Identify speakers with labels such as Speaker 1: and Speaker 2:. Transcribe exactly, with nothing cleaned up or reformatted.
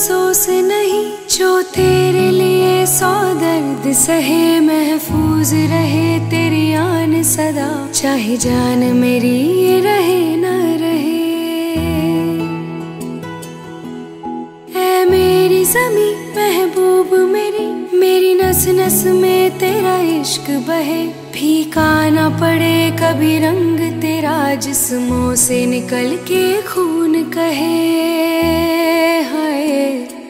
Speaker 1: अफसोस नहीं जो तेरे लिए सौ दर्द सहे, महफूज रहे तेरी आन सदा, चाहे जान मेरी रहे न रहे। ऐ मेरी ज़मीं महबूब मेरी, मेरी नस नस में तेरा इश्क बहे, फीका ना पड़े कभी रंग तेरा, जिस्मों से निकल के खून कहे।